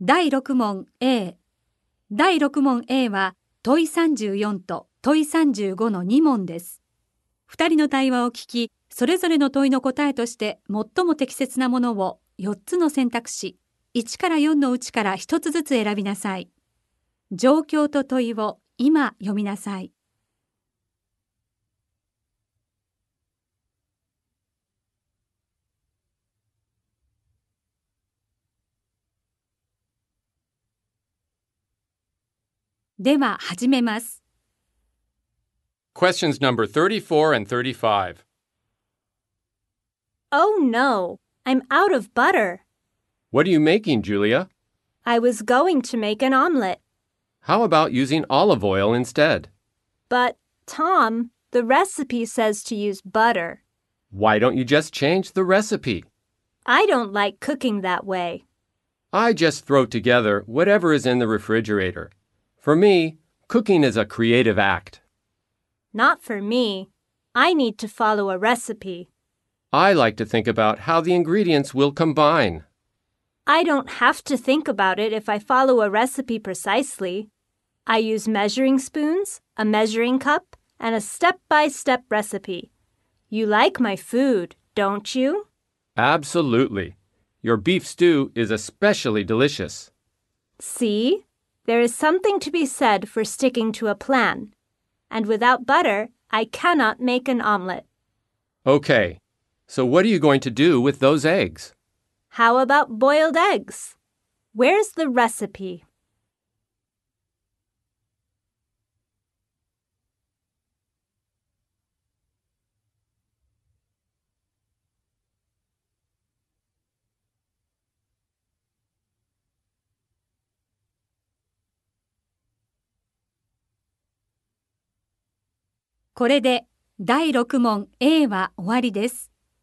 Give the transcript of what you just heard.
第6問 A。第6問 A は問い34と問い35の2問です。2人の対話を聞き、それぞれの問いの答えとして最も適切なものを4つの選択肢、1から4のうちから1つずつ選びなさい。状況と問いを今読みなさい。では始めます。 Questions number 34 and 35. Oh no, I'm out of butter. What are you making, Julia? I was going to make an omelet. How about using olive oil instead? But, Tom, the recipe says to use butter. Why don't you just change the recipe? I don't like cooking that way. I just throw together whatever is in the refrigerator. For me, cooking is a creative act. Not for me. I need to follow a recipe. I like to think about how the ingredients will combine. I don't have to think about it if I follow a recipe precisely. I use measuring spoons, a measuring cup, and a step-by-step recipe. You like my food, don't you? Absolutely. Your beef stew is especially delicious. See? There is something to be said for sticking to a plan. And without butter, I cannot make an omelet. Okay, so what are you going to do with those eggs? How about boiled eggs? Where's the recipe? これで第6問 A は終わりです。